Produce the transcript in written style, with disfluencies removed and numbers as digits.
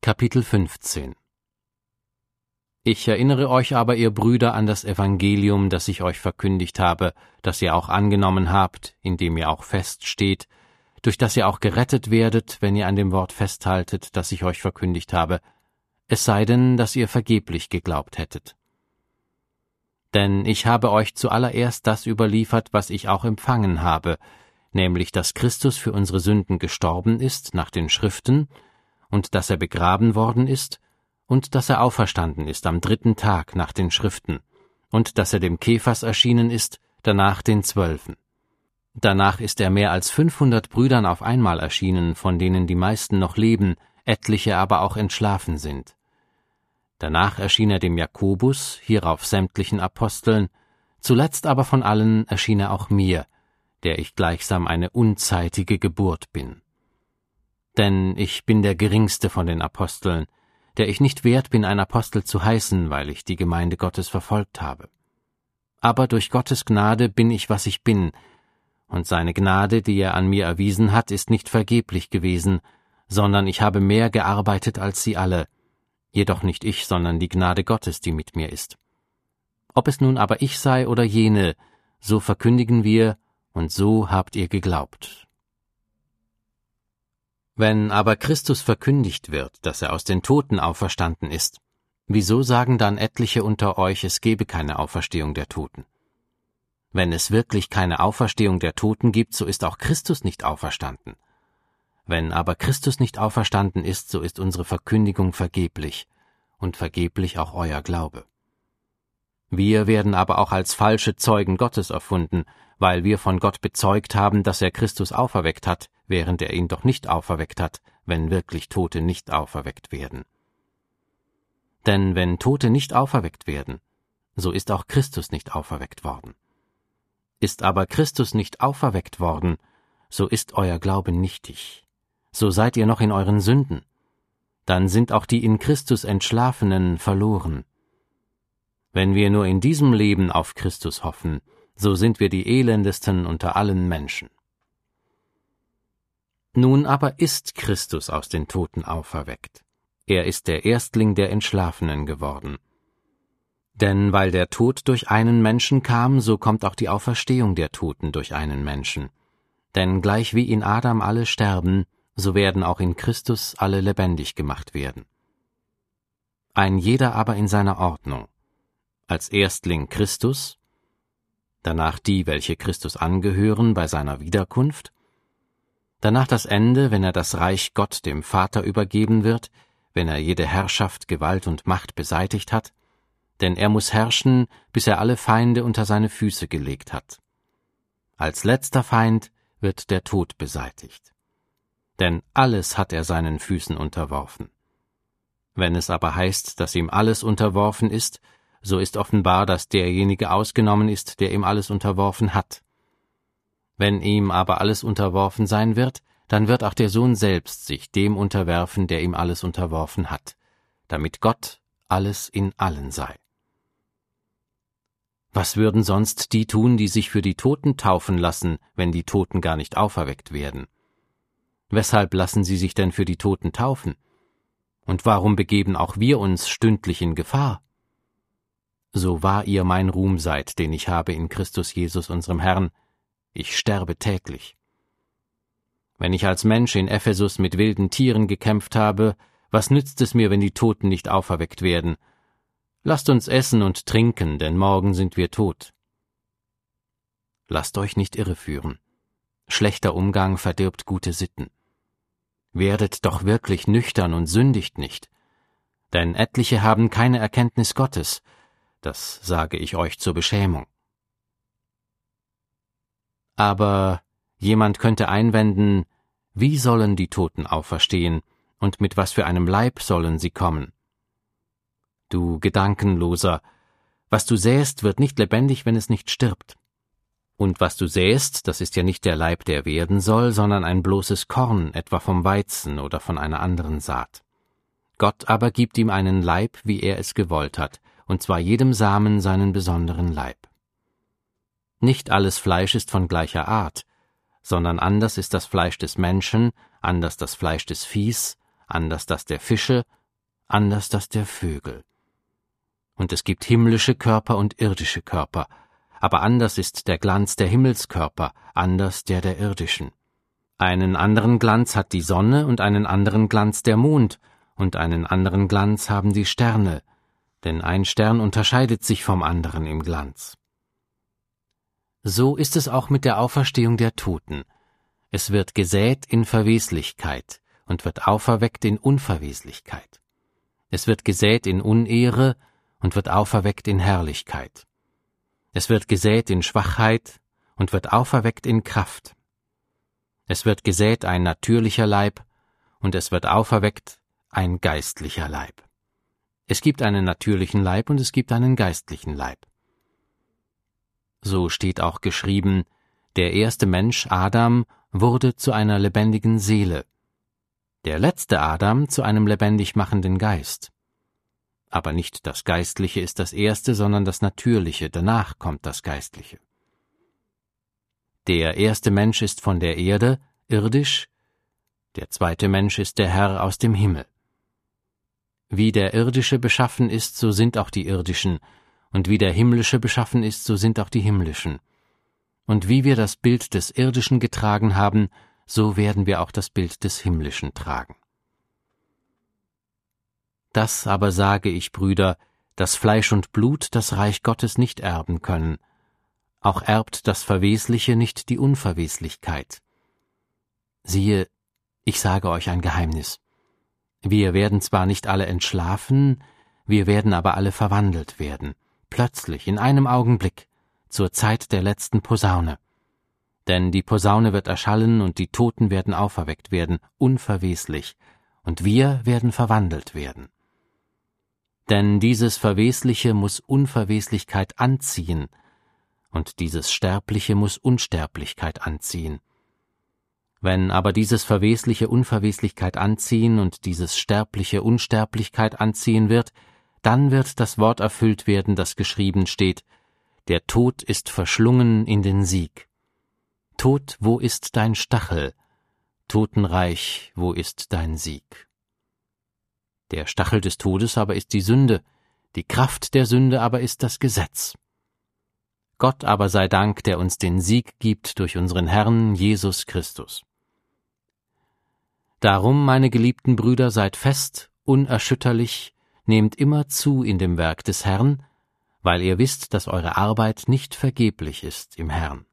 Kapitel 15 Ich erinnere euch aber, ihr Brüder, an das Evangelium, das ich euch verkündigt habe, das ihr auch angenommen habt, in dem ihr auch feststeht, durch das ihr auch gerettet werdet, wenn ihr an dem Wort festhaltet, das ich euch verkündigt habe, es sei denn, dass ihr vergeblich geglaubt hättet. Denn ich habe euch zuallererst das überliefert, was ich auch empfangen habe, nämlich, dass Christus für unsere Sünden gestorben ist nach den Schriften, und dass er begraben worden ist, und dass er auferstanden ist am 3. Tag nach den Schriften, und dass er dem Kephas erschienen ist, danach den 12. Danach ist er mehr als 500 Brüdern auf einmal erschienen, von denen die meisten noch leben, etliche aber auch entschlafen sind. Danach erschien er dem Jakobus, hierauf sämtlichen Aposteln, zuletzt aber von allen erschien er auch mir, der ich gleichsam eine unzeitige Geburt bin. Denn ich bin der geringste von den Aposteln, der ich nicht wert bin, ein Apostel zu heißen, weil ich die Gemeinde Gottes verfolgt habe. Aber durch Gottes Gnade bin ich, was ich bin, und seine Gnade, die er an mir erwiesen hat, ist nicht vergeblich gewesen, sondern ich habe mehr gearbeitet als sie alle, jedoch nicht ich, sondern die Gnade Gottes, die mit mir ist. Ob es nun aber ich sei oder jene, so verkündigen wir, und so habt ihr geglaubt. Wenn aber Christus verkündigt wird, dass er aus den Toten auferstanden ist, wieso sagen dann etliche unter euch, es gebe keine Auferstehung der Toten? Wenn es wirklich keine Auferstehung der Toten gibt, so ist auch Christus nicht auferstanden. Wenn aber Christus nicht auferstanden ist, so ist unsere Verkündigung vergeblich, und vergeblich auch euer Glaube. Wir werden aber auch als falsche Zeugen Gottes erfunden, weil wir von Gott bezeugt haben, dass er Christus auferweckt hat, während er ihn doch nicht auferweckt hat, wenn wirklich Tote nicht auferweckt werden. Denn wenn Tote nicht auferweckt werden, so ist auch Christus nicht auferweckt worden. Ist aber Christus nicht auferweckt worden, so ist euer Glaube nichtig. So seid ihr noch in euren Sünden. Dann sind auch die in Christus Entschlafenen verloren. Wenn wir nur in diesem Leben auf Christus hoffen, so sind wir die elendesten unter allen Menschen. Nun aber ist Christus aus den Toten auferweckt. Er ist der Erstling der Entschlafenen geworden. Denn weil der Tod durch einen Menschen kam, so kommt auch die Auferstehung der Toten durch einen Menschen. Denn gleich wie in Adam alle sterben, so werden auch in Christus alle lebendig gemacht werden. Ein jeder aber in seiner Ordnung. Als Erstling Christus, danach die, welche Christus angehören bei seiner Wiederkunft, danach das Ende, wenn er das Reich Gott dem Vater übergeben wird, wenn er jede Herrschaft, Gewalt und Macht beseitigt hat, denn er muss herrschen, bis er alle Feinde unter seine Füße gelegt hat. Als letzter Feind wird der Tod beseitigt. Denn alles hat er seinen Füßen unterworfen. Wenn es aber heißt, dass ihm alles unterworfen ist, so ist offenbar, dass derjenige ausgenommen ist, der ihm alles unterworfen hat. Wenn ihm aber alles unterworfen sein wird, dann wird auch der Sohn selbst sich dem unterwerfen, der ihm alles unterworfen hat, damit Gott alles in allen sei. Was würden sonst die tun, die sich für die Toten taufen lassen, wenn die Toten gar nicht auferweckt werden? Weshalb lassen sie sich denn für die Toten taufen? Und warum begeben auch wir uns stündlich in Gefahr? So wahr ihr mein Ruhm seid, den ich habe in Christus Jesus unserem Herrn, ich sterbe täglich. Wenn ich als Mensch in Ephesus mit wilden Tieren gekämpft habe, was nützt es mir, wenn die Toten nicht auferweckt werden? Lasst uns essen und trinken, denn morgen sind wir tot. Lasst euch nicht irreführen. Schlechter Umgang verdirbt gute Sitten. Werdet doch wirklich nüchtern und sündigt nicht. Denn etliche haben keine Erkenntnis Gottes, das sage ich euch zur Beschämung. Aber jemand könnte einwenden, wie sollen die Toten auferstehen, und mit was für einem Leib sollen sie kommen? Du Gedankenloser, was du säst, wird nicht lebendig, wenn es nicht stirbt. Und was du säst, das ist ja nicht der Leib, der werden soll, sondern ein bloßes Korn, etwa vom Weizen oder von einer anderen Saat. Gott aber gibt ihm einen Leib, wie er es gewollt hat, und zwar jedem Samen seinen besonderen Leib. Nicht alles Fleisch ist von gleicher Art, sondern anders ist das Fleisch des Menschen, anders das Fleisch des Viehs, anders das der Fische, anders das der Vögel. Und es gibt himmlische Körper und irdische Körper, aber anders ist der Glanz der Himmelskörper, anders der irdischen. Einen anderen Glanz hat die Sonne und einen anderen Glanz der Mond, und einen anderen Glanz haben die Sterne, denn ein Stern unterscheidet sich vom anderen im Glanz. So ist es auch mit der Auferstehung der Toten. Es wird gesät in Verweslichkeit und wird auferweckt in Unverweslichkeit. Es wird gesät in Unehre und wird auferweckt in Herrlichkeit. Es wird gesät in Schwachheit und wird auferweckt in Kraft. Es wird gesät ein natürlicher Leib und es wird auferweckt ein geistlicher Leib. Es gibt einen natürlichen Leib und es gibt einen geistlichen Leib. So steht auch geschrieben, der erste Mensch, Adam, wurde zu einer lebendigen Seele, der letzte Adam zu einem lebendig machenden Geist. Aber nicht das Geistliche ist das Erste, sondern das Natürliche, danach kommt das Geistliche. Der erste Mensch ist von der Erde, irdisch, der zweite Mensch ist der Herr aus dem Himmel. Wie der Irdische beschaffen ist, so sind auch die Irdischen, und wie der Himmlische beschaffen ist, so sind auch die Himmlischen. Und wie wir das Bild des Irdischen getragen haben, so werden wir auch das Bild des Himmlischen tragen. Das aber sage ich, Brüder, dass Fleisch und Blut das Reich Gottes nicht erben können. Auch erbt das Verwesliche nicht die Unverweslichkeit. Siehe, ich sage euch ein Geheimnis. Wir werden zwar nicht alle entschlafen, wir werden aber alle verwandelt werden, plötzlich, in einem Augenblick, zur Zeit der letzten Posaune. Denn die Posaune wird erschallen und die Toten werden auferweckt werden, unverweslich, und wir werden verwandelt werden. Denn dieses Verwesliche muss Unverweslichkeit anziehen, und dieses Sterbliche muss Unsterblichkeit anziehen. Wenn aber dieses Verwesliche Unverweslichkeit anziehen und dieses Sterbliche Unsterblichkeit anziehen wird, dann wird das Wort erfüllt werden, das geschrieben steht, der Tod ist verschlungen in den Sieg. Tod, wo ist dein Stachel? Totenreich, wo ist dein Sieg? Der Stachel des Todes aber ist die Sünde, die Kraft der Sünde aber ist das Gesetz. Gott aber sei Dank, der uns den Sieg gibt durch unseren Herrn Jesus Christus. Darum, meine geliebten Brüder, seid fest, unerschütterlich, nehmt immer zu in dem Werk des Herrn, weil ihr wisst, dass eure Arbeit nicht vergeblich ist im Herrn.